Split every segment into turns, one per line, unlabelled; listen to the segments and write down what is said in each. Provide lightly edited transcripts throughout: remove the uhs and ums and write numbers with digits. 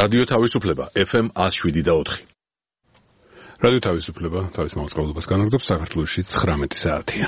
რადიო თავისუფლება FM 107.4.
რადიო თავისუფლება თავის მაუწყებლობას განაგრძობს საქართველოში 19 საათია.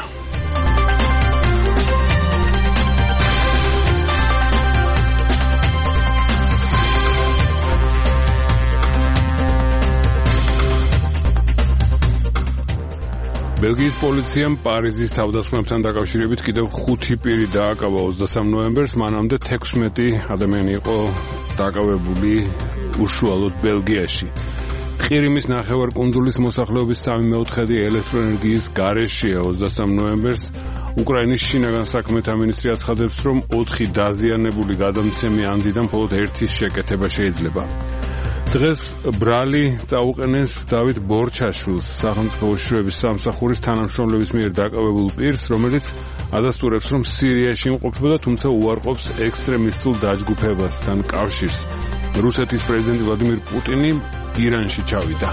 ბელგიის პოლიციამ პარიზის თავდასხმებთან დაკავშირებით კიდევ 5 პირი დააკავა 23 ნოემბერს, მანამდე 16 ადამიანი იყო დაკავებული უშუალოდ ბელგიაში. ყირიმის ნახევარკუნძულის მოსახლეობის 3/4 ელექტროენერგიის გარეშეა 23 ნოემბერს. უკრაინის შინაგან საქმეთა მინისტრი აცხადებს, რომ 4 დაზიანებული გადამცემი ანძიდან მხოლოდ 1-ის შეკეთება შეიძლება. დღეს ბრალი წაუყენეს დავით ბორჩაშვილს, სახელმწიფო უშიშროების სამსახურის თანამშრომლების მიერ დაკავებულ პირს, რომელიც ადასტურებს, რომ სირიაში იმყოფებოდა, თუმცა უარყოფს ექსტრემისტულ დაჯგუფებასთან კავშირს. რუსეთის პრეზიდენტი ვლადიმირ პუტინი ირანში ჩავიდა.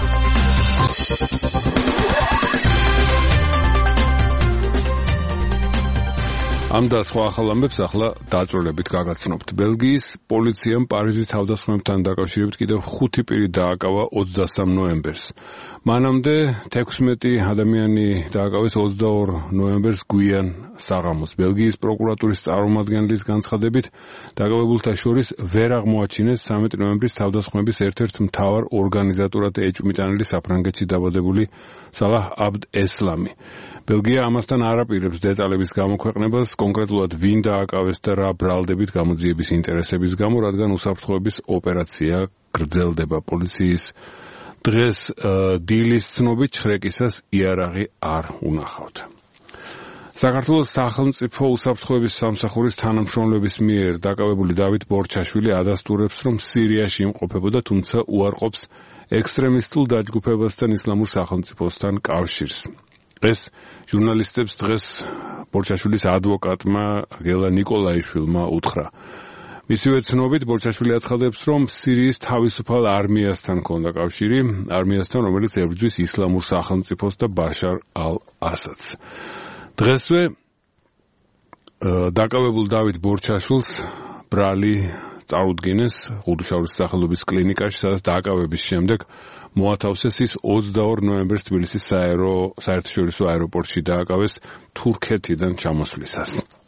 ამ და სხვა ახალ ამბებს ახლა დაწვრილებით გაგაცნობთ. ბელგიის პოლიციამ პარიზის თავდასხმებთან დაკავშირებით კიდევ 5 პირი დააკავა 23 ნოემბერს. მანამდე 16 ადამიანი დააკავეს 22 ნოემბერს გვიან საღამოს. ბელგიის პროკურატურის წარმომადგენლის განცხადებით, დაკავებულთა შორის ვერ აღმოაჩინეს 13 ნოემბრის თავდასხმების ერთ-ერთ მთავარ ორგანიზატორად ეჭვმიტანილი საფრანგეთში დაბადებული სალაჰ აბდ ესლამი. ბელგია ამასთან არ აპირებს დეტალების გამოქვეყნებას, კონკრეტულად ვინ დააკავეს და რა ბრალდებით გამოძიების ინტერესების გამო, რადგან უსაფრთხოების ოპერაცია გრძელდება. პოლიციის დღეს დილის ცნობით ჩხრეკისას იარაღი არ უნახავთ. საქართველოს სახელმწიფო უსაფრთხოების სამსახურის თანამშრომლების მიერ დაკავებული დავით ბორჩაშვილი ადასტურებს, რომ სირიაში იმყოფებოდა, თუმცა უარყოფს ექსტრემისტულ დაჯგუფებასთან ისლამურ სახელმწიფოსთან კავშირს. ეს ჟურნალისტებს დღეს ბორჩაშვილის ადვოკატმა გელა ნიკოლაიშვილმა უთხრა. მისივე ცნობით ბორჩაშვილი აცხადებს, რომ სირიის თავისუფალ არმიასთან ჰქონდა კავშირი, არმიასთან, რომელიც ებრძვის ისლამურ სახელმწიფოს და ბაშარ ალ-ასადს. დღესვე დაკავებულ დავით ბორჩაშვილს ბრალი წარუდგინეს ხუდუშავრის სახელობის კლინიკაში, სადაც დაკავების შემდეგ მოათავსეს ის 22 ნოემბერს თბილისის საერთაშორისო აეროპორტში დააკავეს თურქეთიდან ჩამოსვლისას.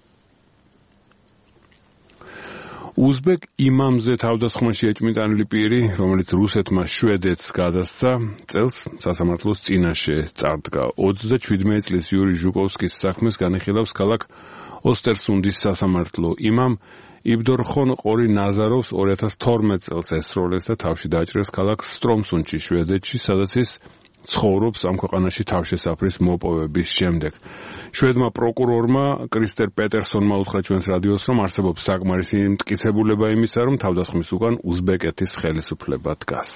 უზბეკ იმამზე თავდასხმაში ეჭვმიტანილი პირი, რომელიც რუსეთმა შვედეთს გადასცა, წელს სასამართლოს წინაშე წარდგა. 27 წლის იური ჟუკოვსკის საქმეს განიხილავს ქალაქ ოსტერსუნდის სასამართლო. იმამ იბდორხონ ყორი ნაზაროვს 2012 წელს ესროლეს და თავში დააჭრეს ქალაქ სტრომსუნდში, შვედეთში, სადაც ის ცხოვრობს ამ ქვეყანაში თავშესაფრის მოპოვების შემდეგ. შვედმა პროკურორმა კრისტერ პეტერსონმა უთხრა ჩვენს რადიოს, რომ არსებობს საკმარისი მტკიცებულება იმისა, რომ თავდასხმის უკან უზბეკეთის ხელისუფლება დგას.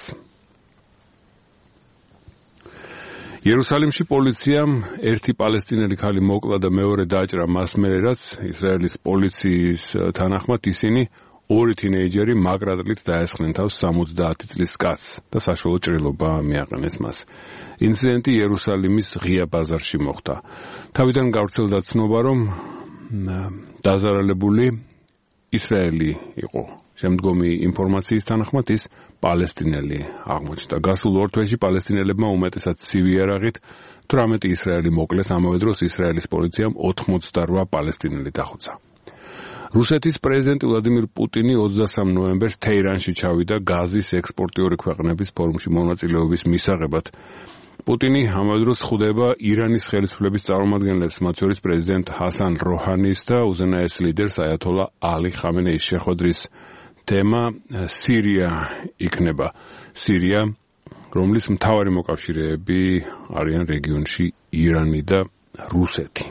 იერუსალიმში პოლიციამ ერთი პალესტინელი ქალი მოკლა და მეორე დააჭრა მას მერე, რაც ისრაელის პოლიციის თანახმად ისინი 2 თინეიჯერი მაგრადლით დაესხნენ თავს 70 წლის კაცს და საშუალო ჭრილობა მიაყენეს მას. ინციდენტი იერუსალიმის ღია ბაზარში მოხდა. თავიდან გავრცელდა ცნობა, რომ დაზარალებული ისრაელი იყო. შემდგომი ინფორმაციის თანახმად ის პალესტინელი აღმოჩნდა. გასულ 2 თვეში პალესტინელებმა უმეტესად ცივი იარაღით 18 ისრაელი მოკლეს, ამავე დროს ისრაელის პოლიციამ 88 პალესტინელი დახოცა. რუსეთის პრეზიდენტი ვლადიმირ პუტინი 23 ნოემბერს თეირანში ჩავიდა გაზის ექსპორტიორი ქვეყნების ფორუმში მონაწილეობის მისაღებად. პუტინი ამავე დროს ხვდება ირანის ხელისუფლების წარმომადგენლებს, მათ შორის პრეზიდენტ ჰასან როჰანის და უზენაეს ლიდერს აიათოლა ალი ხამენეის შეხვედრის თემა სირია იქნება. სირია, რომლის მთავარი მოკავშირეები არიან რეგიონში ირანი და რუსეთი.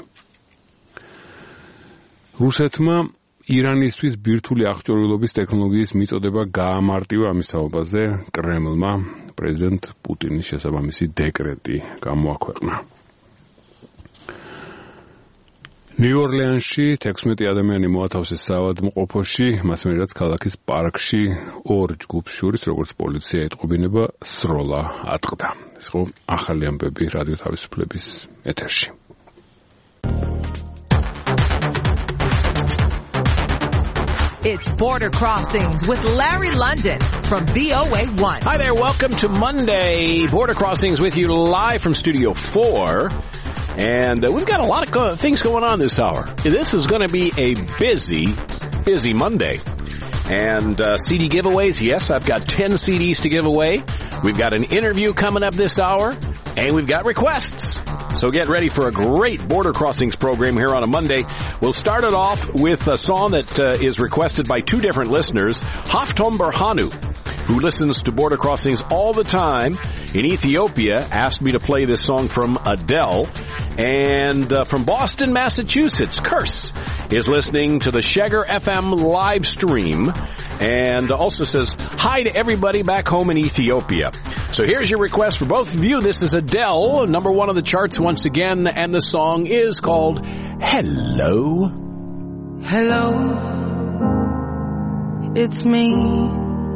რუსეთმა ირანისთვის ბირთვული აღჭურვილობის ტექნოლოგიის მიწოდება გაამარტივა. ამის თაობაზე კრემლმა პრეზიდენტ პუტინის შესაბამისი დეკრეტი გამოაქვეყნა. ნიუ-ორლეანში 16 ადამიანი მოათავსეს საავადმყოფოში, მას მერე რაც ქალაქის პარკში 2 ჯგუფს შორის, როგორც პოლიცია ეტყობინება, სროლა ატყდა. ეს იყო ახალი ამბები რადიო თავისუფლების ეთერში.
It's Border Crossings with Larry London from VOA1.
Hi there. Welcome to Monday. Border Crossings with you live from Studio 4. And we've got a lot of things going on this hour. This is going to be a busy Monday. And CD giveaways, yes, I've got 10 CDs to give away. We've got an interview coming up this hour, and we've got requests. So get ready for a great Border Crossings program here on a Monday. We'll start it off with a song that is requested by two different listeners. Haftom Berhanu, who listens to Border Crossings all the time in Ethiopia, asked me to play this song from Adele. And from Boston, Massachusetts, Curse is listening to the Shagger FM live stream and also says hi to everybody back home in Ethiopia. So here's your request for both of you. This is Adele, number one on the charts once again, and the song is called Hello.
Hello, it's me.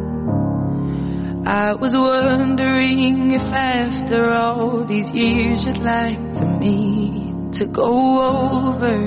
I was wondering if after all these years you'd like to meet to go over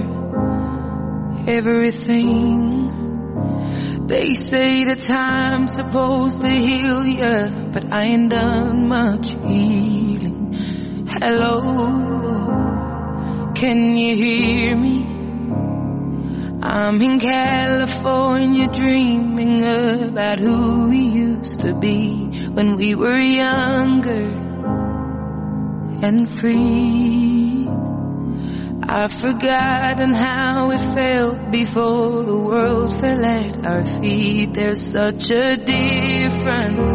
everything. They say that time's supposed to heal ya, but I ain't done much healing. Hello, can you hear me? I'm in California dreaming about who we used to be when we were younger and free. I've forgotten how it felt before the world fell at our feet. There's such a difference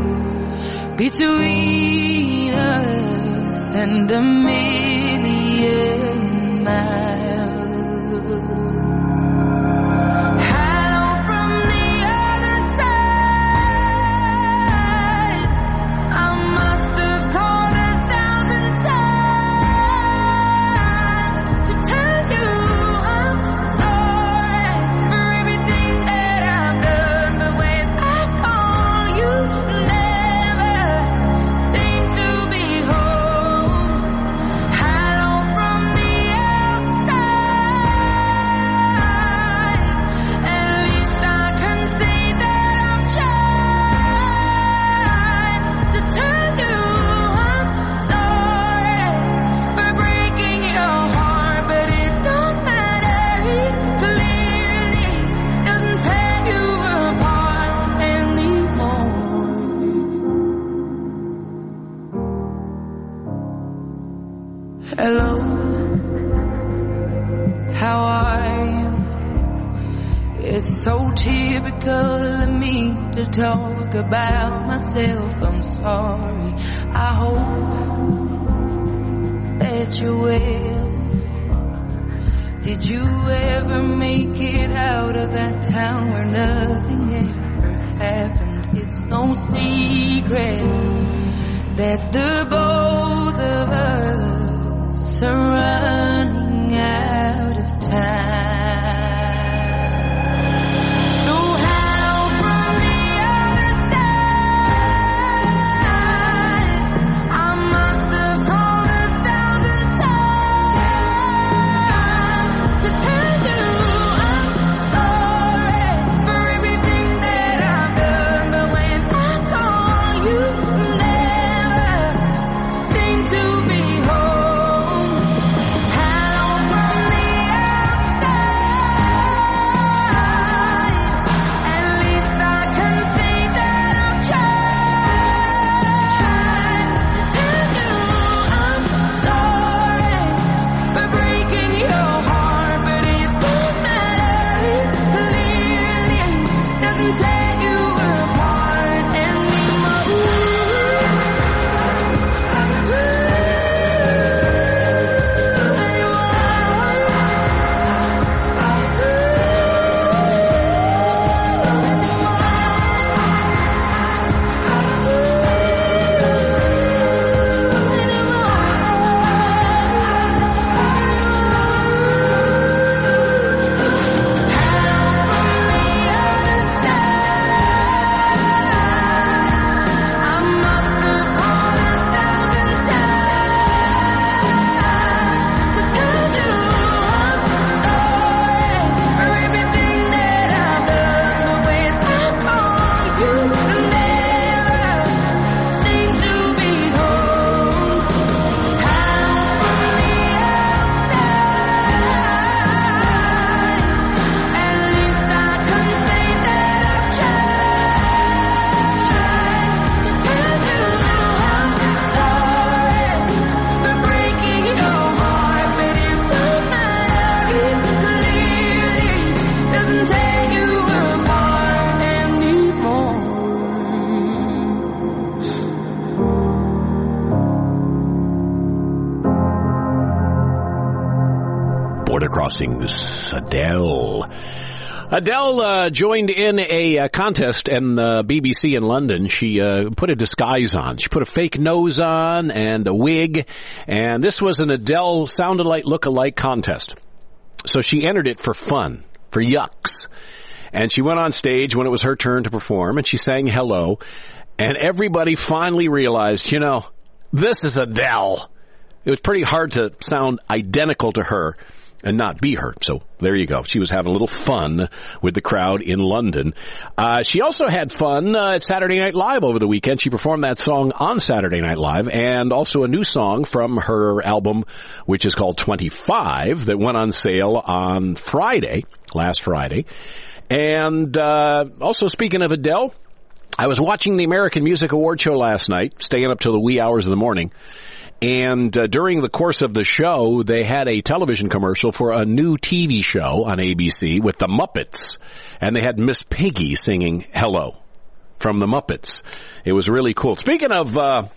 between us and a million miles. Hello, how are you? It's so typical of me to talk about myself. I'm sorry. I hope that you're well. Did you ever make it out of that town where nothing ever happened? It's no secret that the both of us are running out of time. So how from the other side, I must have called 1,000 times to tell you I'm sorry for everything that I've done. But when I call, you never seem to be home. Hello
Border Crossings, Adele. Adele joined in a contest in BBC in London. She put a disguise on. She put a fake nose on and a wig, and this was an Adele sound-alike, look-alike contest. So she entered it for fun, for yucks. And she went on stage when it was her turn to perform, and she sang Hello, and everybody finally realized, you know, this is Adele. It was pretty hard to sound identical to her and not be her. So there you go. She was having a little fun with the crowd in London. She also had fun at Saturday Night Live over the weekend. She performed that song on Saturday Night Live, and also a new song from her album, which is called 25, that went on sale on last Friday. And also, speaking of Adele, I was watching the American Music Award show last night, staying up till the wee hours of the morning. And during the course of the show, they had a television commercial for a new TV show on ABC with the Muppets. And they had Miss Piggy singing Hello from the Muppets. It was really cool. Speaking of the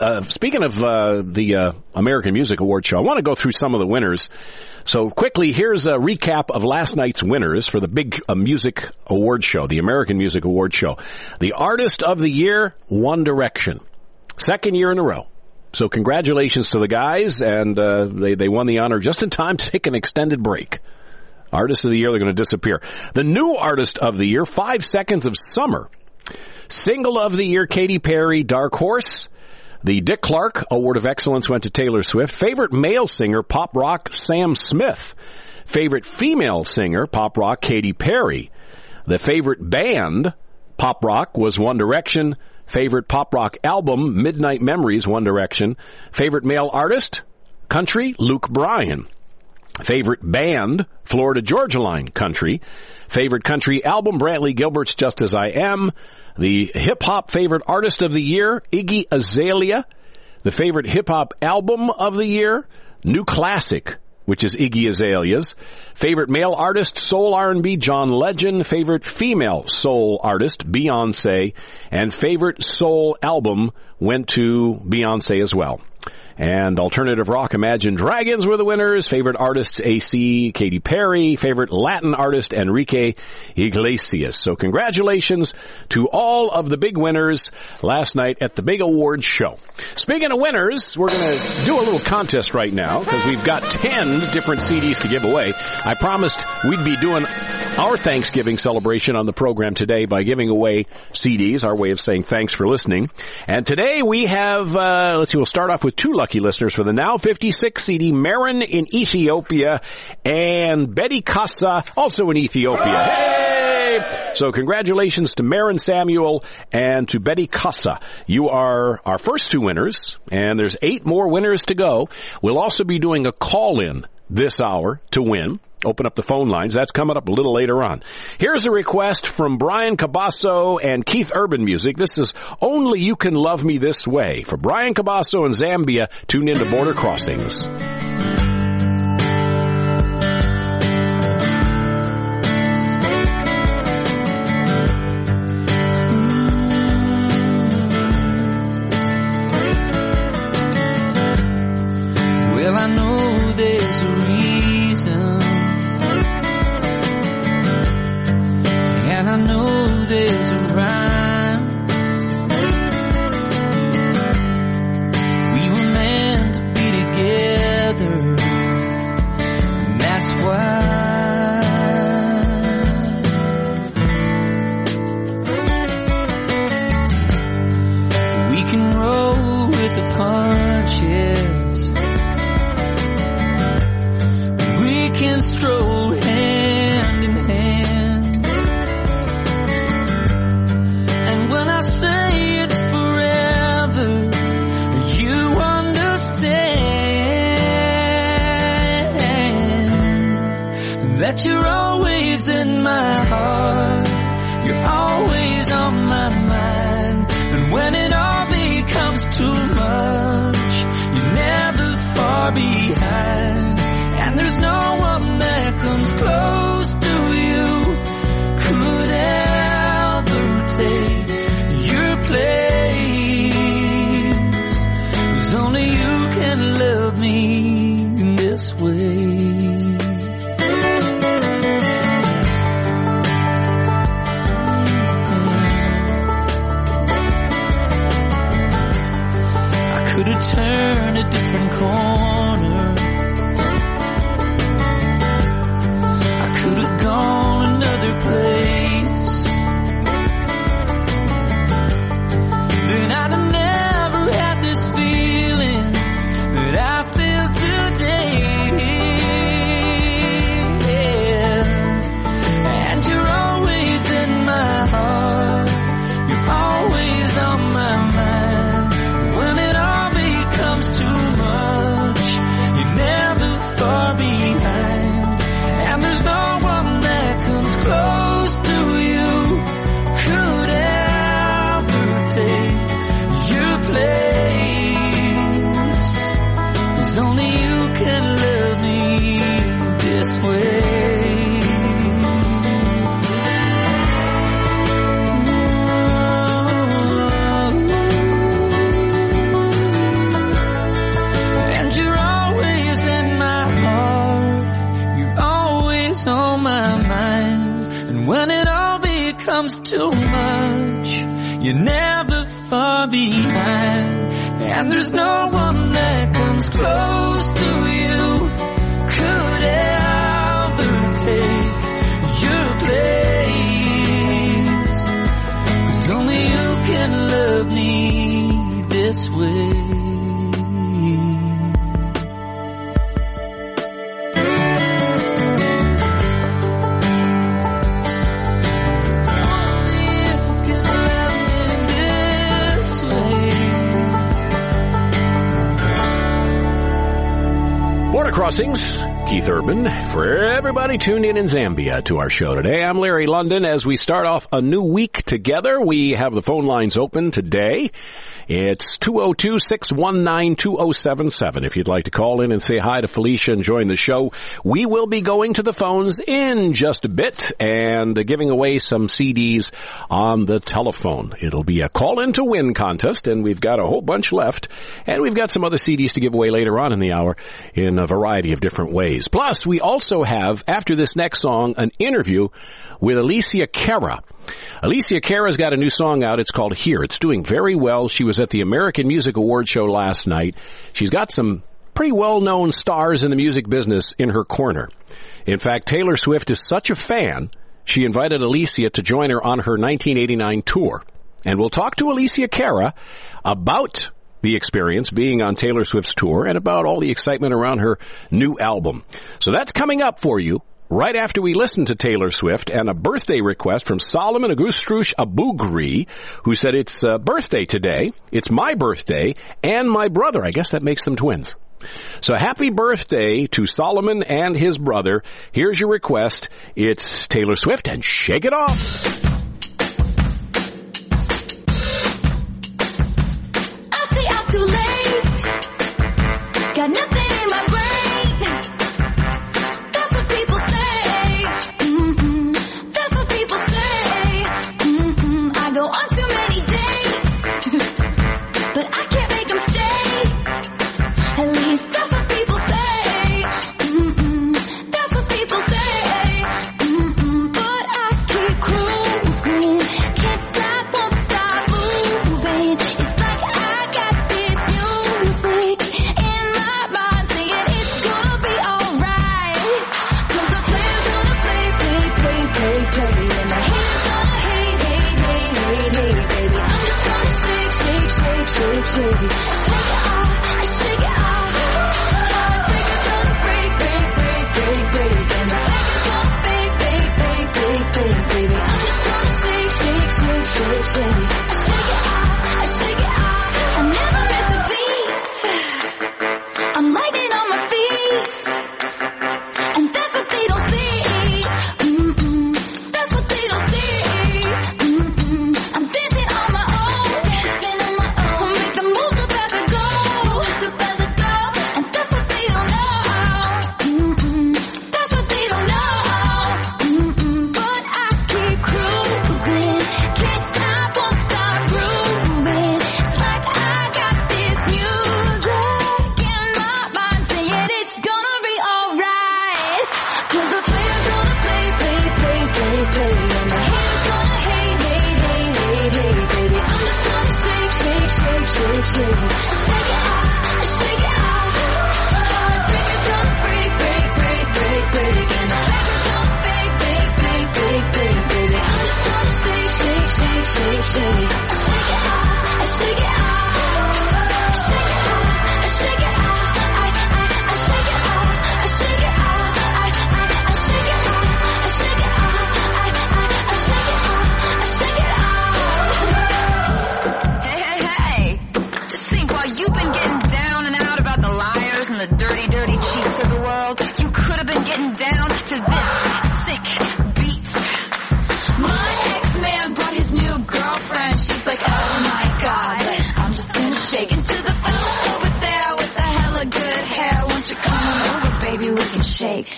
American Music Award show, I want to go through some of the winners. So quickly, here's a recap of last night's winners for the big music award show, the American Music Award show. The Artist of the Year, One Direction. Second year in a row. So congratulations to the guys, and they won the honor just in time to take an extended break. Artist of the Year, they're going to disappear. The new Artist of the Year, 5 Seconds of Summer. Single of the Year, Katy Perry, Dark Horse. The Dick Clark Award of Excellence went to Taylor Swift. Favorite male singer, pop rock, Sam Smith. Favorite female singer, pop rock, Katy Perry. The favorite band, pop rock, was One Direction. Favorite pop rock album, Midnight Memories, One Direction. Favorite male artist, country, Luke Bryan. Favorite band, Florida Georgia Line, country. Favorite country album, Brantley Gilbert's Just As I Am. The hip-hop favorite artist of the year, Iggy Azalea. The favorite hip-hop album of the year, New Classic, which is Iggy Azalea's. Favorite male artist, soul R&B, John Legend. Favorite female soul artist, Beyonce. And favorite soul album went to Beyonce as well. And alternative rock, Imagine Dragons were the winners. Favorite artists, AC, Katy Perry. Favorite Latin artist, Enrique Iglesias. So congratulations to all of the big winners last night at the big awards show. Speaking of winners, we're going to do a little contest right now because we've got 10 different CDs to give away. I promised we'd be doing our Thanksgiving celebration on the program today by giving away CDs, our way of saying thanks for listening. And today we have, we'll start off with two lucky listeners for the Now 56 CD, Marin in Ethiopia and Betty Casa, also in Ethiopia. Hey! So congratulations to Marin Samuel and to Betty Casa. You are our first two winners, and there's 8 more winners to go. We'll also be doing a call-in this hour to win. Open up the phone lines. That's coming up a little later on. Here's a request from Brian Cabasso and Keith Urban Music. This is Only You Can Love Me This Way. For Brian Cabasso in Zambia, tune into Border Crossings.
Well, I know there's a reason, and I know there's a rhyme. We were meant to be together, and that's why. We can roll with the punches, we can stroll hand in hand. And when I say it's forever, you understand that you're always in my heart, you're always on my mind. And when it all becomes too much, you're never far behind. And there's no one that comes close to you, could ever take your place. 'Cause only you can love me in this way. becomes too much, you're never far behind. And there's no one that comes close to you, could ever take your place. 'Cause only you can love me this way.
Border Crossings, Keith Urban, for everybody tuned in Zambia to our show today. I'm Larry London. As we start off a new week together, we have the phone lines open today. It's 202-619-2077. If you'd like to call in and say hi to Felicia and join the show, we will be going to the phones in just a bit and giving away some CDs on the telephone. It'll be a call-in to win contest, and we've got a whole bunch left, and we've got some other CDs to give away later on in the hour in a variety of different ways. Plus, we also have, after this next song, an interview with Alicia Cara. Alicia Cara's got a new song out. It's called Here. It's doing very well. She was at the American Music Awards show last night. She's got some pretty well-known stars in the music business in her corner. In fact, Taylor Swift is such a fan, she invited Alicia to join her on her 1989 tour. And we'll talk to Alicia Cara about the experience being on Taylor Swift's tour and about all the excitement around her new album. So that's coming up for you right after we listen to Taylor Swift and a birthday request from Solomon Agustrush Abugri, who said it's birthday today, it's my birthday, and my brother. I guess that makes them twins. So happy birthday to Solomon and his brother. Here's your request. It's Taylor Swift and Shake It Off.
I say I'm too late. Got nothing in my brain. Go on too many dates, but I can't make them stay. At least that's what people say. That's what people say. But I keep cruising, can't stop, won't stop moving. It's like I got this music in my mind saying it's gonna be alright. 'Cause the player's gonna play, and the haters gonna hate. Baby, I'm just gonna shake. Shake it off, I shake it off. Heartbreak is gonna break. And the fake is gonna fake. Baby, I'm just gonna shake. I shake it off. I never miss a beat. I'm lightning on my feet. And that's what they don't see. That's what they don't see. I'm dancing on my own. Make the moves up as I go. And that's what they don't know. That's what they don't know. But I keep cruising. Can't stop, won't stop grooving. It's like I got this music in my mind saying it's gonna be alright. 'Cause the player's gonna play. And the haters gonna hate. Baby, I'm just gonna shake. Shake it off. Heartbreak is gonna break. And the fake is gonna fake. Baby, I'm just gonna shake. I shake it off. Dirty cheats of the world, you could have been getting down to this sick beat. My ex-man brought his new girlfriend. She's like, oh my god, but I'm just gonna shake into the fella over there with the hella good hair. Won't you come on over, baby? We can shake.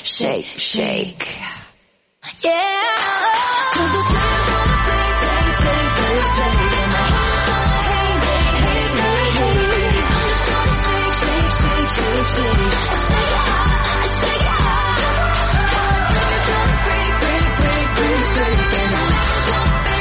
Yeah. 'Cause the player's gonna play. And the haters gonna hate. I'm just gonna shake. I shake it off. Heartbreak is gonna break. And the fake is gonna fake.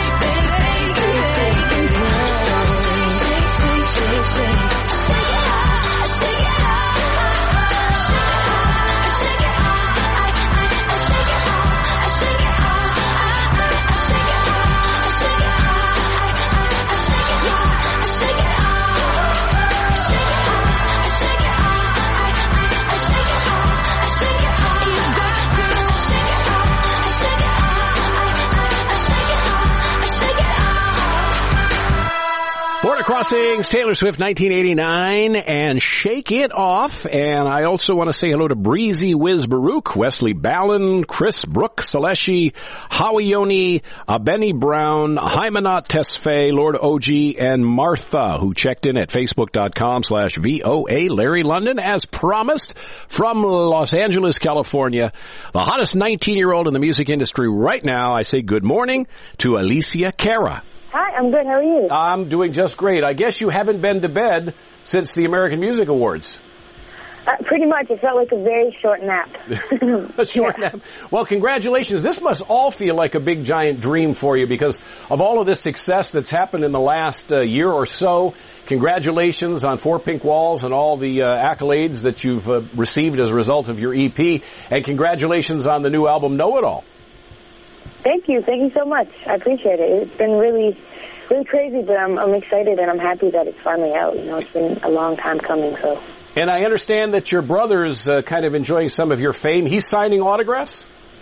Crossings, Taylor Swift, 1989, and Shake It Off. And I also want to say hello to Breezy Wiz Baruch, Wesley Ballin, Chris Brooke, Saleshi, Howie Yoni, Benny Brown, Hymanot Tesfaye, Lord OG, and Martha, who checked in at facebook.com/VOA Larry London, as promised, from Los Angeles, California. The hottest 19-year-old in the music industry right now. I say good morning to Alicia Cara.
Hi, I'm good. How are you?
I'm doing just great. I guess you haven't been to bed since the American Music Awards.
Pretty much. It felt like a very short nap.
A short nap. Well, congratulations. This must all feel like a big, giant dream for you because of all of this success that's happened in the last year or so. Congratulations on Four Pink Walls and all the accolades that you've received as a result of your EP. And congratulations on the new album, Know It All.
Thank you. Thank you so much. I appreciate it. It's been really, really crazy, but I'm excited and I'm happy that it's finally out. You know, it's been a long time coming, so.
And I understand that your brother's kind of enjoying some of your fame. He's signing autographs?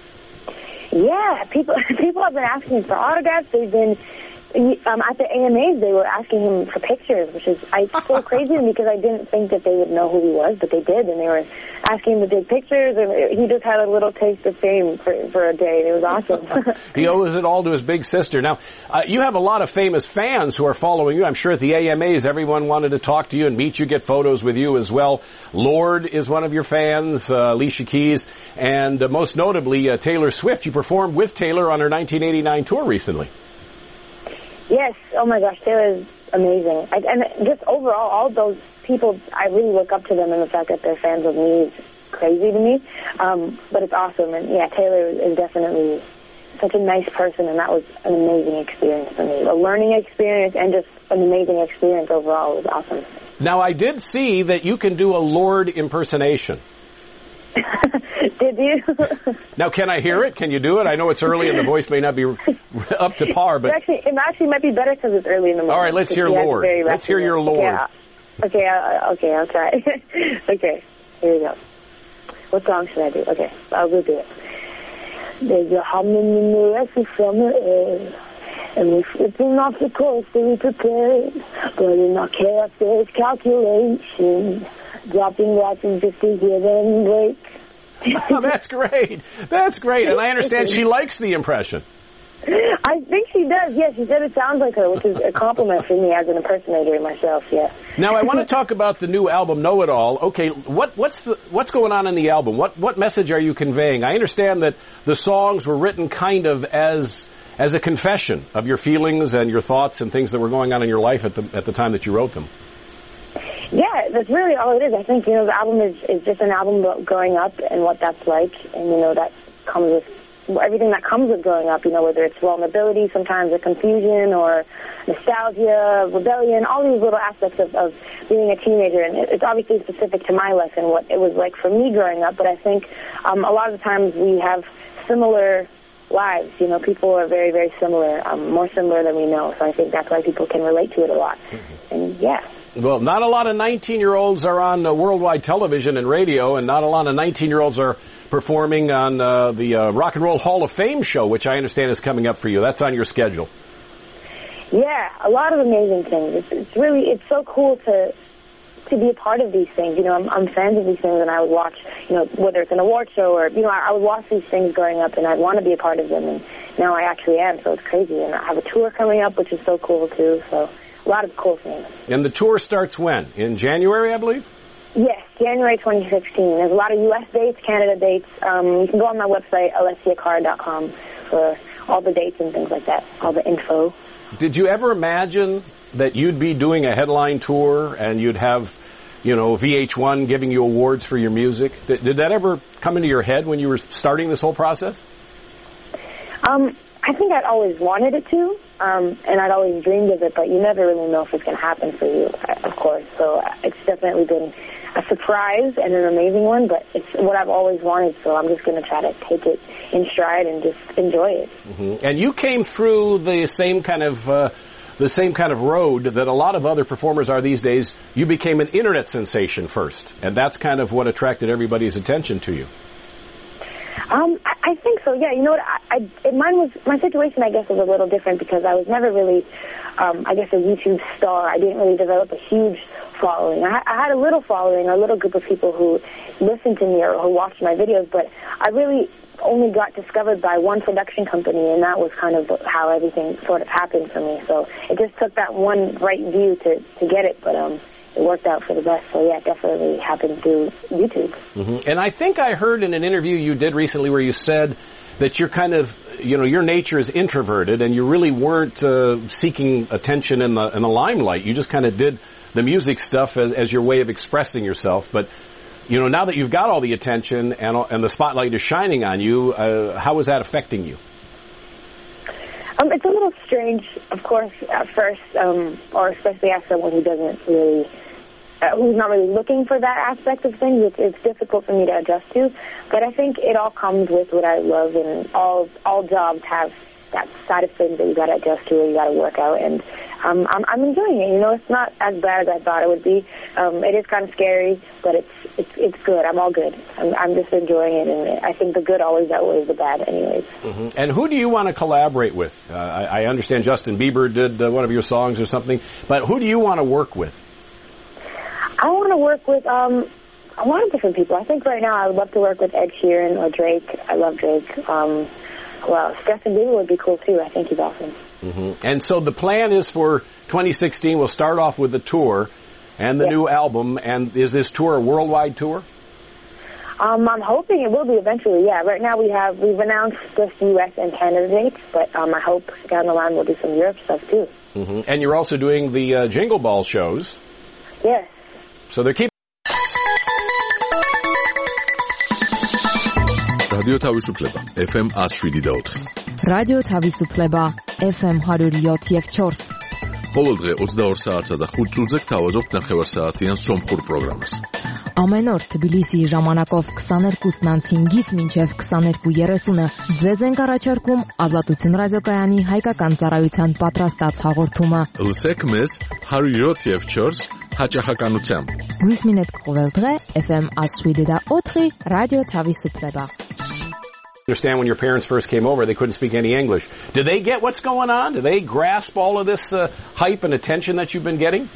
Yeah, people have been asking for autographs. They've been at the AMAs. They were asking him for pictures, which is so crazy to me because I didn't think that they would know who he was, but they did, and they were asking him to take pictures. And he just had a little taste of fame for a day. It was awesome.
He owes it all to his big sister. Now, you have a lot of famous fans who are following you. I'm sure at the AMAs, everyone wanted to talk to you and meet you, get photos with you as well. Lorde is one of your fans, Alicia Keys, and most notably Taylor Swift. You performed with Taylor on her 1989 tour recently.
Yes. Oh, my gosh. Taylor is amazing. And just overall, all those people, I really look up to them, and the fact that they're fans of me is crazy to me. But it's awesome. And, yeah, Taylor is definitely such a nice person, and that was an amazing experience for me. A learning experience and just an amazing experience overall. It was awesome.
Now, I did see that you can do a Lorde impersonation.
Did you?
Now, can I hear it? Can you do it? I know it's early and the voice may not be up to par, but...
It actually might be better because it's early in the morning.
All right, let's hear Lorde. Let's hear your Lorde.
Okay, I'll try. Okay, here we go. What song should I do? Okay, I'll go do it. There's a humming in the restless summer air, and we're slipping off the course that we prepared, but in our chaos there's calculation, dropping watches just to hear them break.
Oh, that's great. That's great. And I understand she likes the impression.
I think she does, yes. She said it sounds like her, which is a compliment for me as an impersonator myself, yeah.
Now, I want to talk about the new album, Know It All. Okay, what's going on in the album? What message are you conveying? I understand that the songs were written kind of as a confession of your feelings and your thoughts and things that were going on in your life at the time that you wrote them.
Yeah, that's really all it is. I think, the album is just an album about growing up and what that's like. And, that comes with everything that comes with growing up, whether it's vulnerability, sometimes a confusion or nostalgia, rebellion, all these little aspects of being a teenager. And it's obviously specific to my life and what it was like for me growing up. But I think a lot of the times we have similar lives. People are very, very similar, more similar than we know. So I think that's why people can relate to it a lot. Mm-hmm. And, yeah.
Well, not a lot of 19-year-olds are on worldwide television and radio, and not a lot of 19-year-olds are performing on the Rock and Roll Hall of Fame show, which I understand is coming up for you. That's on your schedule.
Yeah, a lot of amazing things. It's so cool to be a part of these things. I'm fans of these things, and I would watch, whether it's an award show or, I would watch these things growing up, and I'd want to be a part of them, and now I actually am, so it's crazy. And I have a tour coming up, which is so cool, too, so... A lot of cool things. And
the tour starts when? In January, I believe?
Yes, January 2016. There's a lot of U.S. dates, Canada dates. You can go on my website, alessiacar.com, for all the dates and things like that, all the info.
Did you ever imagine that you'd be doing a headline tour and you'd have, VH1 giving you awards for your music? Did that ever come into your head when you were starting this whole process?
I think I'd always wanted it to, and I'd always dreamed of it, but you never really know if it's going to happen for you, of course. So it's definitely been a surprise and an amazing one, but it's what I've always wanted, so I'm just going to try to take it in stride and just enjoy it. Mm-hmm.
And you came through the same kind of road that a lot of other performers are these days. You became an internet sensation first, and that's kind of what attracted everybody's attention to you.
I think so, yeah. You know what, my situation, I guess, was a little different because I was never really I guess, a YouTube star. I didn't really develop a huge following. I had a little following, a little group of people who listened to me or who watched my videos, but I really only got discovered by one production company, and that was kind of how everything sort of happened for me. So it just took that one right view to get it, but it worked out for the best. So yeah, it definitely happened through YouTube.
Mm-hmm. And I think I heard in an interview you did recently where you said that you're kind of, your nature is introverted and you really weren't seeking attention in the limelight. You just kind of did the music stuff as your way of expressing yourself. But now that you've got all the attention and the spotlight is shining on you, how is that affecting you?
It's a little strange, of course, at first, or especially as someone who doesn't really, who's not really looking for that aspect of things. It's difficult for me to adjust to, but I think it all comes with what I love, and all jobs have that side of things that you got to adjust to or you got to work out, and I'm enjoying it. It's not as bad as I thought it would be. It is kind of scary, but it's good. I'm all good. I'm just enjoying it, and I think the good always outweighs the bad anyways. Mm-hmm.
And who do you want to collaborate with? I understand Justin Bieber did one of your songs or something, but who do you want to work with?
I want to work with a lot of different people. I think right now I would love to work with Ed Sheeran or Drake. I love Drake. Well, Justin Bieber would be cool too. I think he's awesome.
Mm-hmm. And so the plan is for 2016, we'll start off with the tour and the new album. And is this tour a worldwide tour?
I'm hoping it will be eventually, yeah. Right now we've announced just U.S. and Canada dates, but I hope down the line we'll do some Europe stuff too.
Mm-hmm. And you're also doing the Jingle Ball shows.
Yes.
So they're keeping...
Radio Tavisupleba, FM 107.4.
Radio Tavisupleba, FM 107.4.
ყოველდღე 22 საათსა და 5 წუთზე გთავაზობთ ნახევარსაათიან სომხურ პროგრამას.
Ամեն օր Թբիլիսիի ժամանակով 22:05-ից մինչև 22:30-ը ձեզ ենք առաջարկում Ազատություն ռադիոկայանի հայկական ծառայության պատրաստած հաղորդումը.
Լսեք մեզ 107.4 հաճախականությամբ.
Գույսմինետ ყოვելդღե FM 107.4 Radio Tavisupleba.
Understand when your parents first came over, they couldn't speak any English. Do they get what's going on? Do they grasp all of this hype and attention that you've been getting?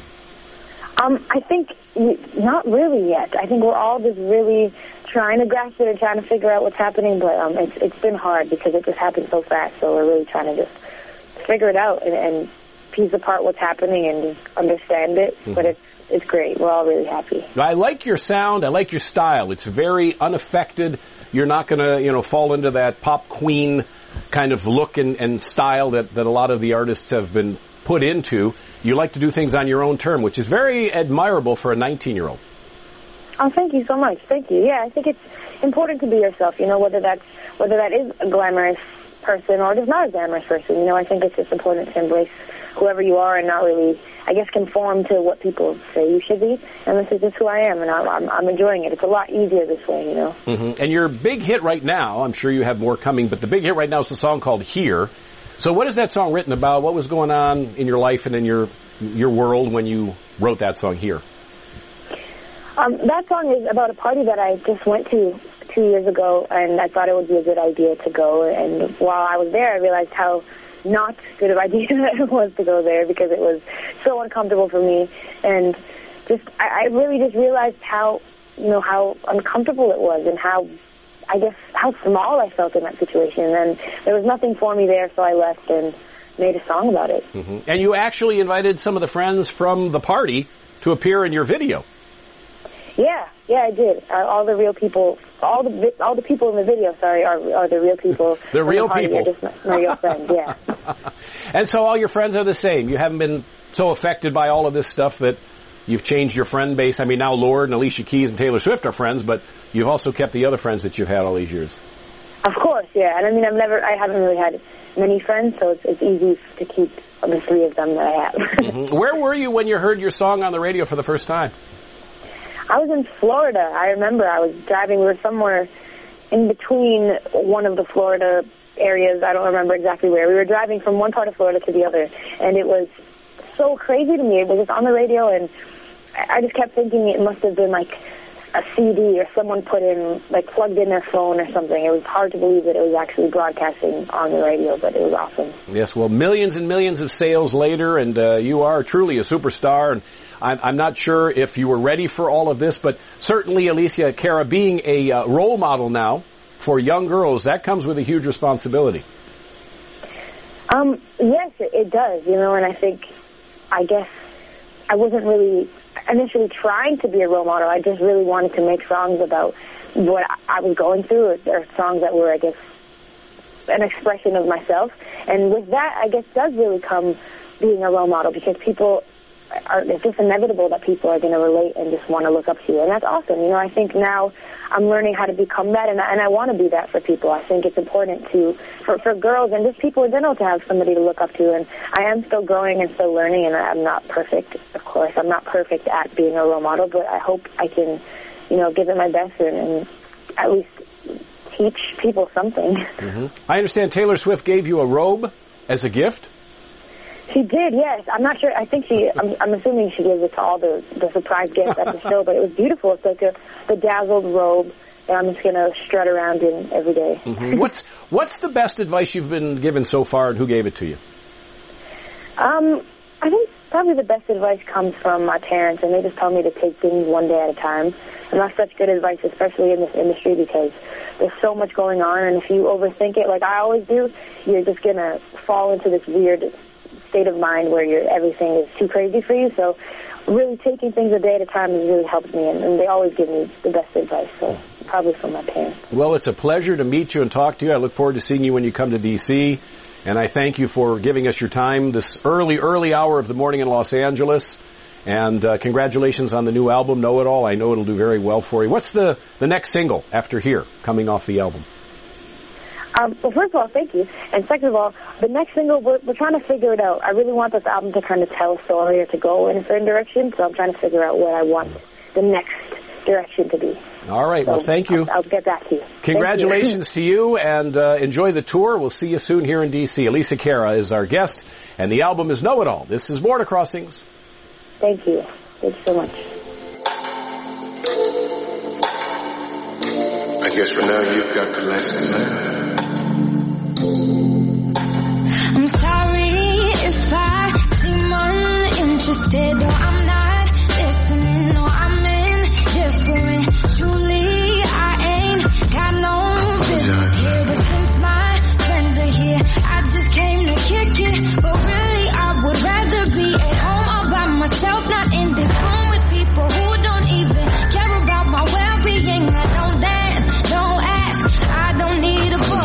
I think not really yet. I think we're all just really trying to grasp it and trying to figure out what's happening, but it's been hard because it just happened so fast, so we're really trying to just figure it out and piece apart what's happening and just understand it, but it's great. We're all really happy.
I like your sound. I like your style. It's very unaffected. You're not going to, fall into that pop queen kind of look and style that a lot of the artists have been put into. You like to do things on your own term, which is very admirable for a 19-year-old.
Oh, thank you so much. Thank you. Yeah, I think it's important to be yourself, whether that is a glamorous person or just not a glamorous person. I think it's just important to embrace whoever you are and not really, I guess, conform to what people say you should be. And this is just who I am, and I'm enjoying it. It's a lot easier this way,
Mm-hmm. And your big hit right now, I'm sure you have more coming, but the big hit right now is a song called Here. So what is that song written about? What was going on in your life and in your world when you wrote that song, Here?
That song is about a party that I just went to 2 years ago, and I thought it would be a good idea to go. And while I was there, I realized how not good of an idea it was to go there because it was so uncomfortable for me. And I really just realized how uncomfortable it was and how small I felt in that situation. And there was nothing for me there, so I left and made a song about it.
Mm-hmm. And you actually invited some of the friends from the party to appear in your video. Yeah, I did. All the real people, all the people in the video, are the real people. The real people. They're just my real friends, yeah. And so all your friends are the same. You haven't been so affected by all of this stuff that you've changed your friend base. I mean, now Lorde and Alicia Keys and Taylor Swift are friends, but you've also kept the other friends that you've had all these years. Of course, yeah. And I mean, I haven't really had many friends, so it's easy to keep the three of them that I have. Mm-hmm. Where were you when you heard your song on the radio for the first time? I was in Florida. I remember I was driving. We were somewhere in between one of the Florida areas. I don't remember exactly where. We were driving from one part of Florida to the other, and it was so crazy to me. It was just on the radio, and I just kept thinking it must have been like
a CD or someone plugged in their phone or something. It was hard to believe that it was actually broadcasting on the radio, but it was awesome.
Yes, well, millions and millions of sales later, and you are truly a superstar. And I'm not sure if you were ready for all of this, but certainly, Alicia Cara, being a role model now for young girls, that comes with a huge responsibility.
Yes, it does, and I guess I wasn't really initially trying to be a role model. I just really wanted to make songs about what I was going through, or songs that were, I guess, an expression of myself. And with that, I guess, does really come being a role model, because it's just inevitable that people are going to relate and just want to look up to you. And that's awesome. I think now I'm learning how to become that, and I want to be that for people. I think it's important for girls and just people in general to have somebody to look up to. And I am still growing and still learning, and I'm not perfect, of course. I'm not perfect at being a role model, but I hope I can, give it my best and at least teach people something.
Mm-hmm. I understand Taylor Swift gave you a robe as a gift?
She did, yes. I'm not sure. I think I'm assuming she gives it to all the surprise guests at the show, but it was beautiful. It's like a bedazzled robe that I'm just going to strut around in every day.
Mm-hmm. What's the best advice you've been given so far, and who gave it to you?
I think probably the best advice comes from my parents, and they just tell me to take things one day at a time. And that's such good advice, especially in this industry, because there's so much going on, and if you overthink it like I always do, you're just going to fall into this weird state of mind where everything is too crazy for you. So really taking things a day at a time has really helped me, and they always give me the best advice, so probably from my parents. Well,
it's a pleasure to meet you and talk to you. I look forward to seeing you when you come to D.C., and I thank you for giving us your time this early hour of the morning in Los Angeles, and congratulations on the new album, Know It All. I know it'll do very well for you. What's the next single after Here, coming off the album?
Well, first of all, thank you. And second of all, the next single, we're trying to figure it out. I really want this album to kind of tell a story or to go in a certain direction, so I'm trying to figure out what I want the next direction to be.
All right, so, well, thank you.
I'll get back to you.
Congratulations to you, and enjoy the tour. We'll see you soon here in D.C. Alicia Cara is our guest, and the album is Know It All. This is Border Crossings.
Thank you. Thanks so much.
I guess for now you've got the lesson learned.
I'm sorry if I seem uninterested, or I'm not listening, or I'm indifferent. Truly, I ain't got no business here, but since my friends are here, I just came to kick it. But really, I would rather be at home all by myself, not in this room with people who don't even care about my well-being. I don't dance, don't ask, I don't need a book.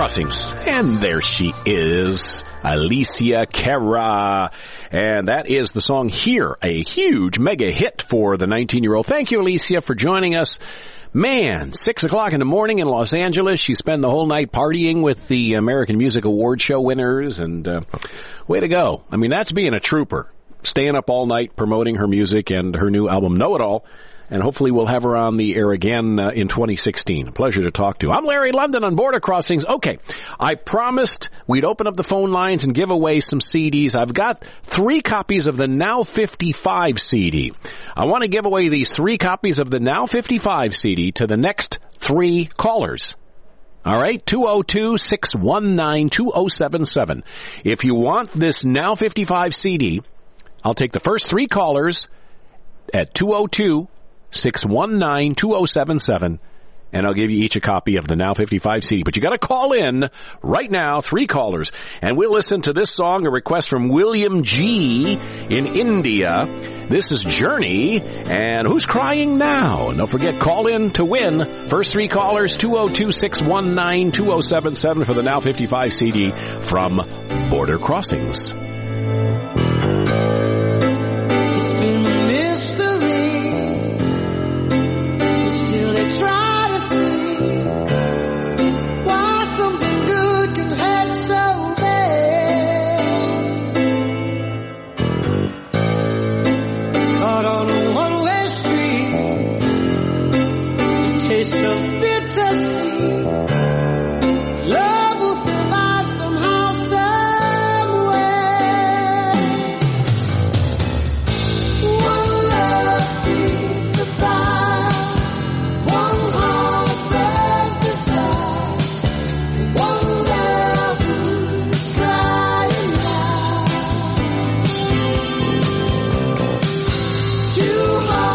Crossings. And there she is, Alicia Cara. And that is the song Here, a huge mega hit for the 19-year-old. Thank you, Alicia, for joining us. Man, 6 o'clock in the morning in Los Angeles. She spent the whole night partying with the American Music Award Show winners, and way to go. I mean, that's being a trooper, staying up all night promoting her music and her new album, Know It All. And hopefully we'll have her on the air again in 2016. A pleasure to talk to. I'm Larry London on Border Crossings. Okay, I promised we'd open up the phone lines and give away some CDs. I've got 3 copies of the Now 55 CD. I want to give away these 3 copies of the Now 55 CD to the next 3 callers. All right, 202-619-2077. If you want this Now 55 CD, I'll take the first 3 callers at 202-619-2077, and I'll give you each a copy of the Now 55 CD. But you got to call in right now, 3 callers, and we'll listen to this song, a request from William G. in India. This is Journey, and Who's Crying Now? And don't forget, call in to win. First 3 callers, 202-619-2077 for the Now 55 CD from Border Crossings.
It's been a mystery. Try to see why something good can hurt so bad. Caught on a one-way street, the taste of bittersweet. Love will survive somehow, somewhere. One love beats the fire. Too hard.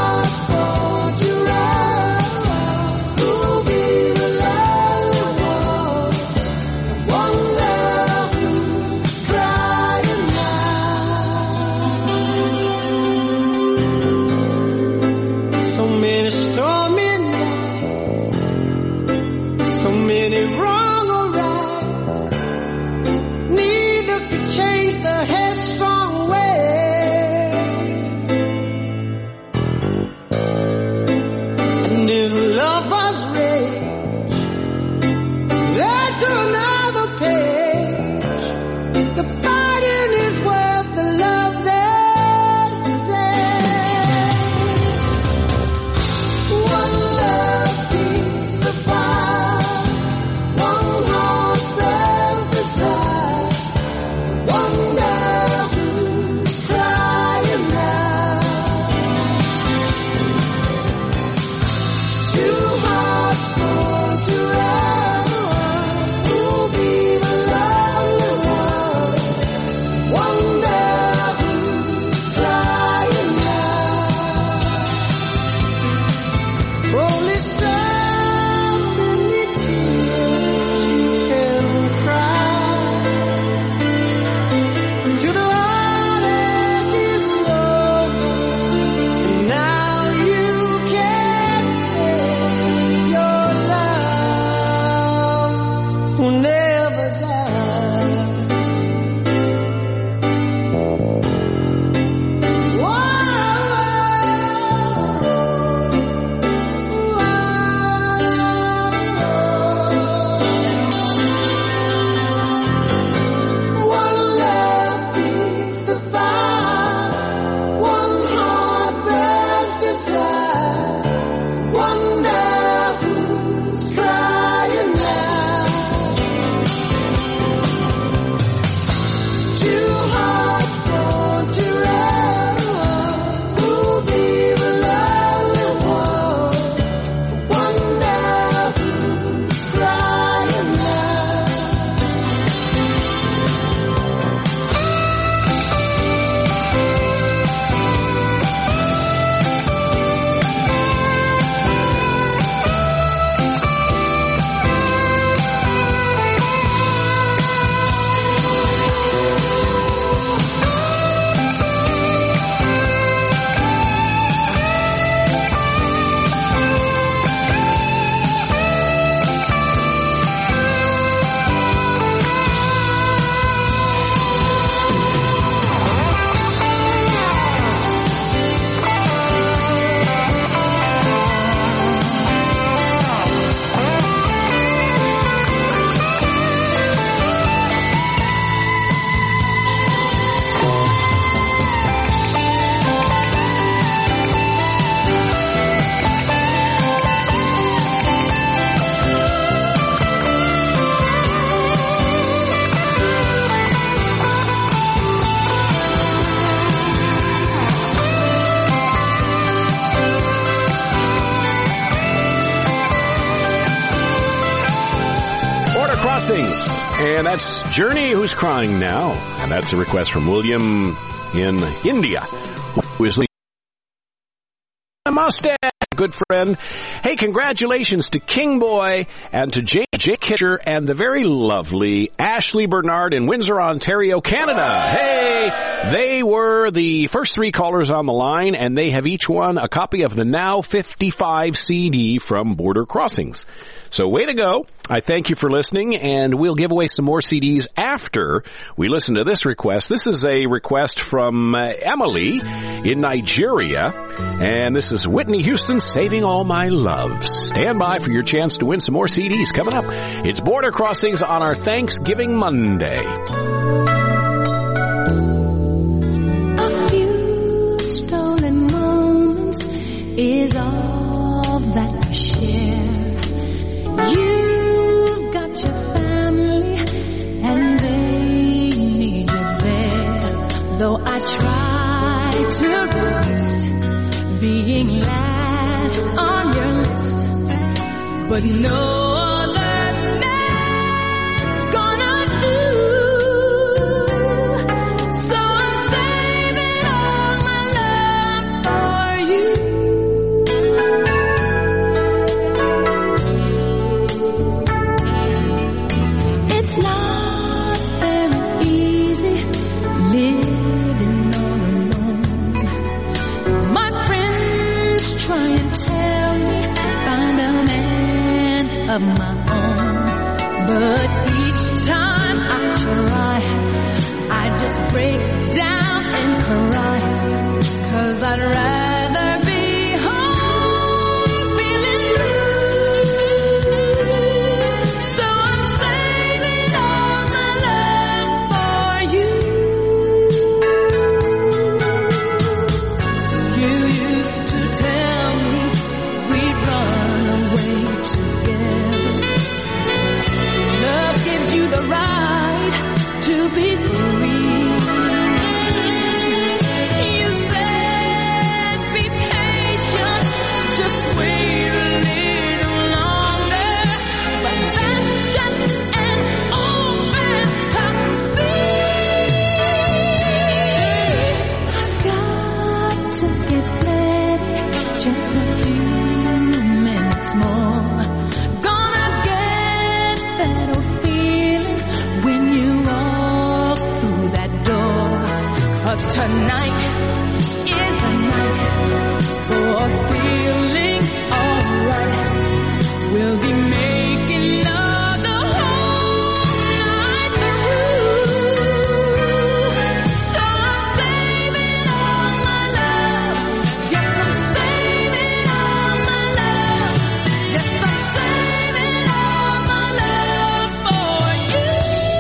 And that's Journey, Who's Crying Now. And that's a request from William in India, who is Namaste, good friend. Hey, congratulations to King Boy and to Jake Kitcher and the very lovely Ashley Bernard in Windsor, Ontario, Canada. Hey, they were the first three callers on the line, and they have each won a copy of the Now 55 CD from Border Crossings. So way to go. I thank you for listening, and we'll give away some more CDs after we listen to this request. This is a request from Emily in Nigeria, and this is Whitney Houston, Saving All My Love. Stand by for your chance to win some more CDs coming up. It's Border Crossings on our Thanksgiving Monday.
A few stolen moments is all that we share. You've got your family and they need you there. Though I try to resist being last on your list, but no other man's gonna do. So I'm saving all my love for you. Of my own, but each time I try, I just break down and cry, 'cause I'd rather be home feeling blue. So I'm saving all my love for you. You used to tell me we'd run away together. Love gives you the right to be free. You said be patient, just wait a little longer. But that's just an old man's fantasy. I've got to get ready, just a few minutes more. Tonight is the night for feeling alright. We'll be making love the whole night through. So I'm saving all my love. Yes, I'm saving all my love. Yes, I'm saving all my love for you.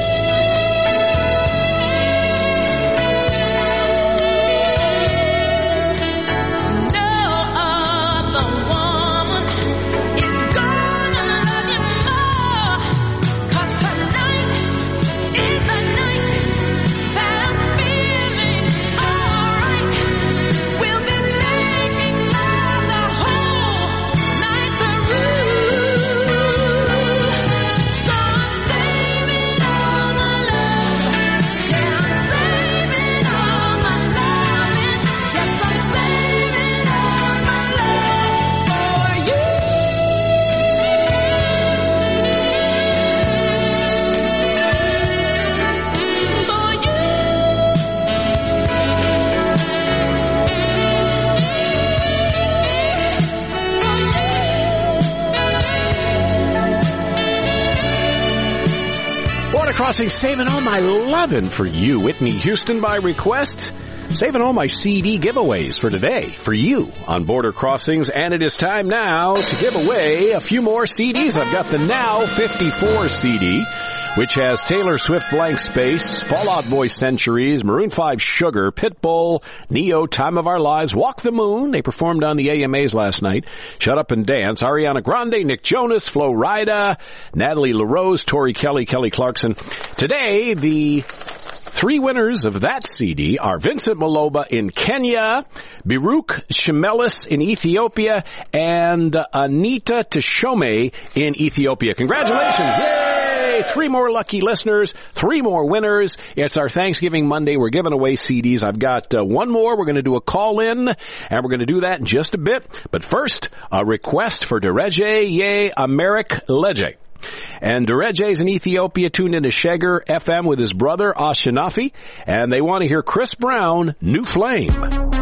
Crossing, saving all my lovin' for you. Whitney Houston by request. Saving all my CD giveaways for today for you on Border Crossings. And it is time now to give away a few more CDs. I've got the Now 54 CD, which has Taylor Swift, Blank Space, Fall Out Boy, Centuries, Maroon 5, Sugar, Pitbull, Neo, Time of Our Lives, Walk the Moon. They performed on the AMAs last night. Shut Up and Dance, Ariana Grande, Nick Jonas, Flo Rida, Natalie LaRose, Tori Kelly, Kelly Clarkson. Today, the three winners of that CD are Vincent Maloba in Kenya, Biruk Shemelis in Ethiopia, and Anita Teshome in Ethiopia. Congratulations. Yay! Monday. 3 more lucky listeners, 3 more winners. It's our Thanksgiving Monday. We're giving away CDs. I've got one more. We're going to do a call-in, and we're going to do that in just a bit. But first, a request for Dereje Ye Amerik Leje. And Dereje is in Ethiopia, tuned into Sheger FM with his brother, Ashanafi, and they want to hear Chris Brown, New Flame.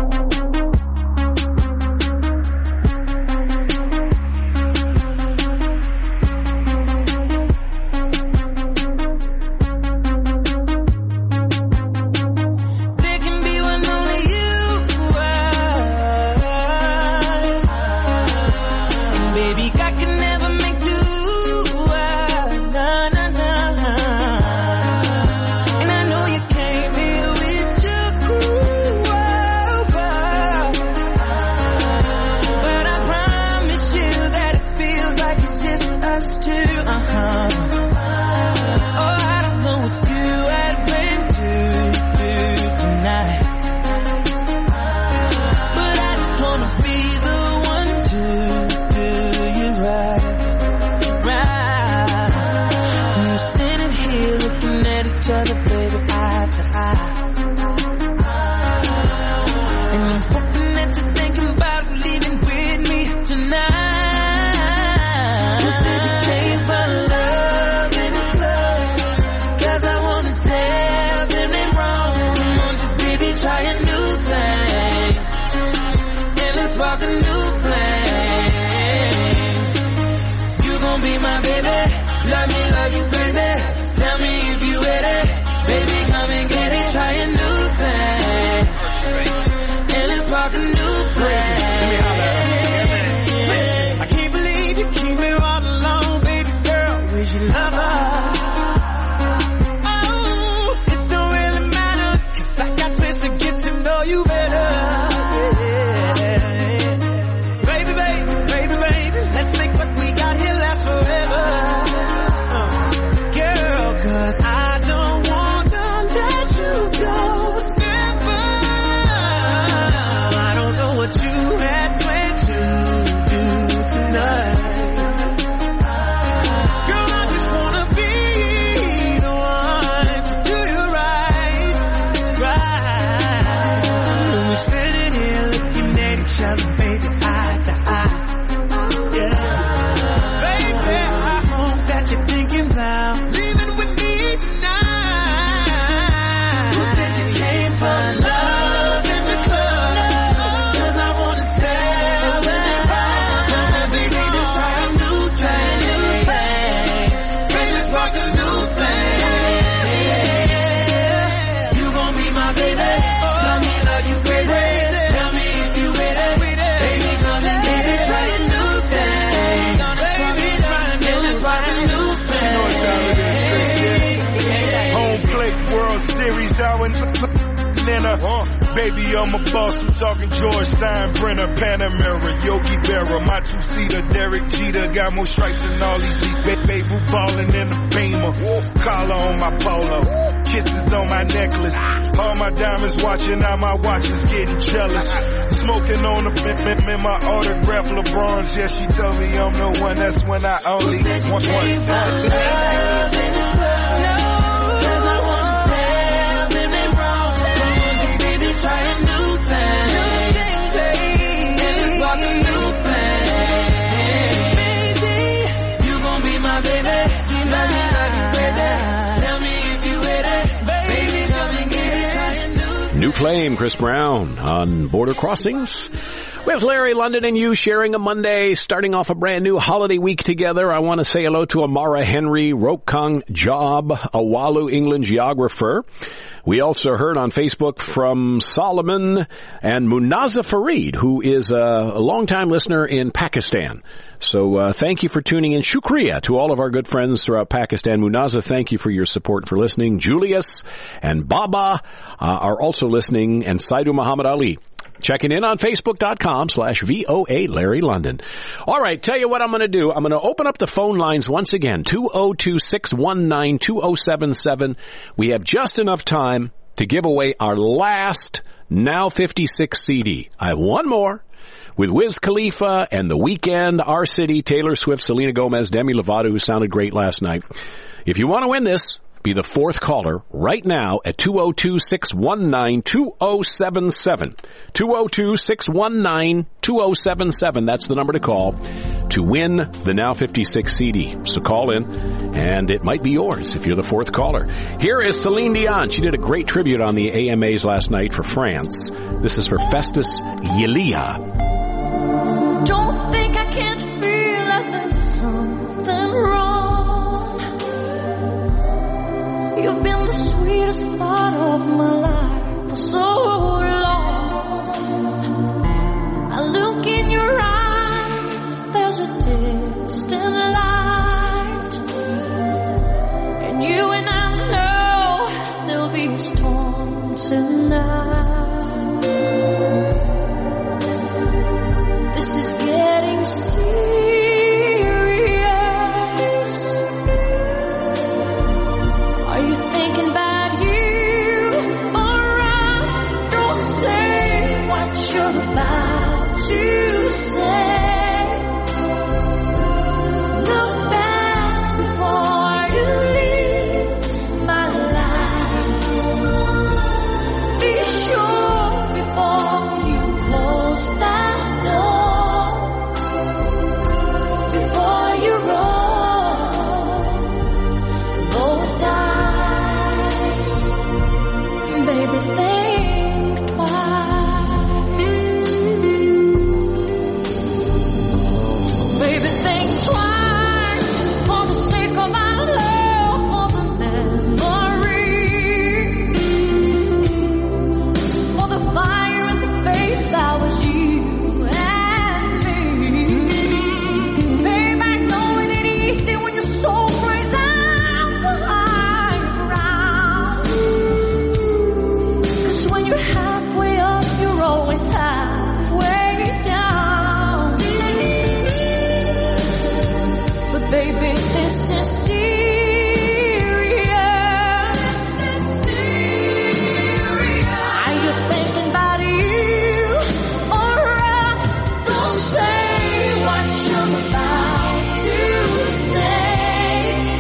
Baby, I'm a boss, I'm talking George Steinbrenner, Panamera, Yogi Berra, my two-seater, Derek Jeter, got more stripes than all these baby ballin' in the Beamer, collar on my polo, kisses on my necklace, all my diamonds watching, now my watch is getting jealous, smoking on the pimp in my autograph LeBron's, yeah, she told me I'm the one, that's when I only want one time.
Trying new things, baby. And it's a new thing. Baby, you gon' be my baby. Love me like you crazy. Tell me if you with it. Baby, come and get it.
New Flame, Chris Brown on Border Crossings. With Larry London and you sharing a Monday, starting off a brand new holiday week together. I want to say hello to Amara Henry, Rokang Job, Awalu England geographer. We also heard on Facebook from Solomon and Munaza Farid, who is a longtime listener in Pakistan. So thank you for tuning in. Shukriya to all of our good friends throughout Pakistan. Munaza, thank you for your support for listening. Julius and Baba are also listening, and Saidu Muhammad Ali. Checking in on Facebook.com/VOA Larry London. All right, tell you what I'm going to do. I'm going to open up the phone lines once again, 202-619-2077. We have just enough time to give away our last Now 56 CD. I have one more. with Wiz Khalifa and The Weeknd, Our City, Taylor Swift, Selena Gomez, Demi Lovato, who sounded great last night. If you want to win this, be the fourth caller right now at 202-619-2077. 202-619-2077. That's the number to call to win the Now 56 CD. So call in, and it might be yours if you're the fourth caller. Here is Celine Dion. She did a great tribute on the AMAs last night for France. This is for Festus Yelia.
Don't think I can't feel like there's something wrong. You've been the sweetest part of my life for so long. I look in your eyes, there's a distant light, and you and I know there'll be a storm tonight. This is getting serious. Are you thinking about you or us? Don't say what you're about to say. Look back before you leave my life. Be sure before you close that door. Before you roll those dice, baby, think twice. Baby, think twice for the sake of our love, for the memory, for the fire and the faith that was you and me. Babe, I know it ain't easy when your soul cries out the high ground. 'Cause when you're halfway up, you're always halfway down. But baby, this is serious. Are you thinking about you or us? Don't say what you're about to say.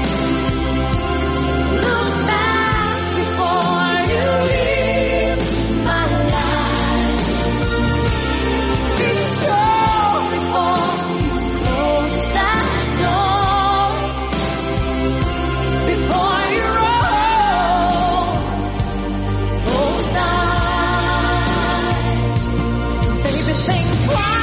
Look back before you leave my life. Be sure before you close that door. Before you roll those dice. Baby, think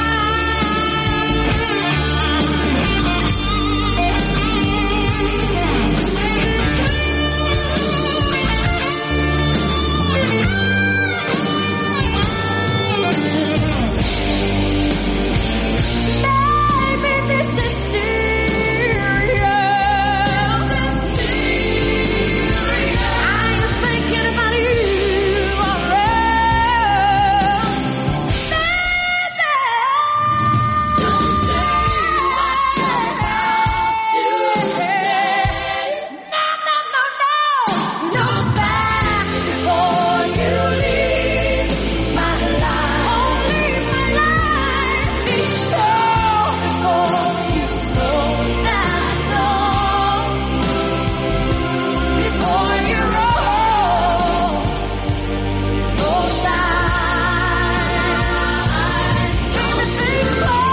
baby, this is serious. Are you thinking about you or us? Baby, don't say what you're about to say. No. Look back before you leave my life. Be sure before you close that door. Before you roll those dice. Everything's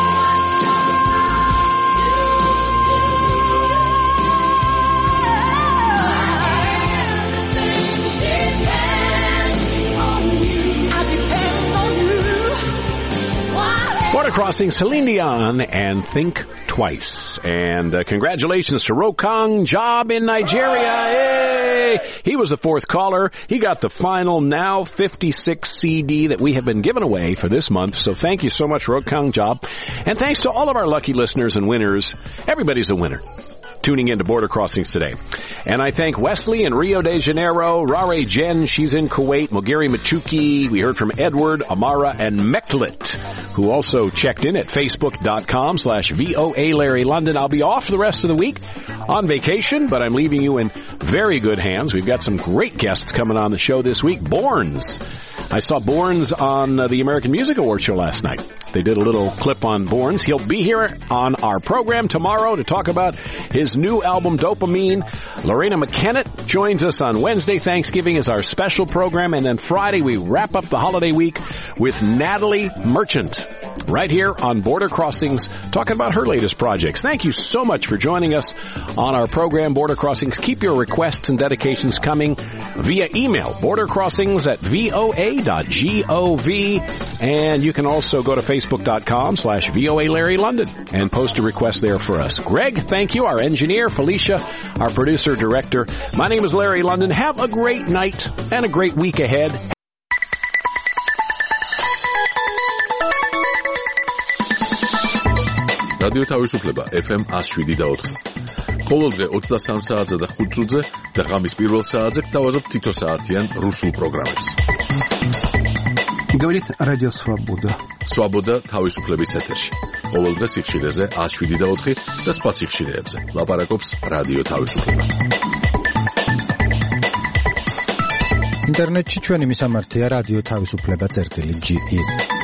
I depend on you.
Border Crossing, Celine Dion, and Think Twice. And congratulations to Rokang Job in Nigeria. Hey! He was the fourth caller. He got the final Now 56 CD that we have been giving away for this month. So thank you so much, Rokang Job. And thanks to all of our lucky listeners and winners. Everybody's a winner tuning into Border Crossings today. And I thank Wesley in Rio de Janeiro, Rare Jen, she's in Kuwait, Mogiri Machuki, we heard from Edward, Amara, and Meklit, who also checked in at facebook.com/VOA Larry London. I'll be off the rest of the week on vacation, but I'm leaving you in very good hands. We've got some great guests coming on the show this week. Borns I saw Borns on the American Music Awards show last night. They did a little clip on Borns. He'll be here on our program tomorrow to talk about his new album, Dopamine. Lorena McKennett joins us on Wednesday. Thanksgiving is our special program. And then Friday, we wrap up the holiday week with Natalie Merchant right here on Border Crossings, talking about her latest projects. Thank you so much for joining us on our program, Border Crossings. Keep your requests and dedications coming via email, bordercrossings@voa.gov. And you can also go to facebook.com/VOA Larry London and post a request there for us. Greg, thank you. Our engineer, Felicia, our producer, director. My name is Larry London. Have a great night and a great week ahead.
რადიო თავისუფლება FM 107.4. ყოველდღე 23 საათზე და 5 წუთზე და ღამის პირველ საათზე გთავაზობთ თითო საათიან რუსულ პროგრამებს.
Говорит Радио Свобода.
Свобода თავისუფლების ეთერში. ყოველდღე სიხშირეზე 107.4 და სხვა სიხშირეებზე. ლაპარაკობს რადიო თავისუფლება.
ინტერნეტში ჩვენი მისამართია რადიო თავისუფლება.ge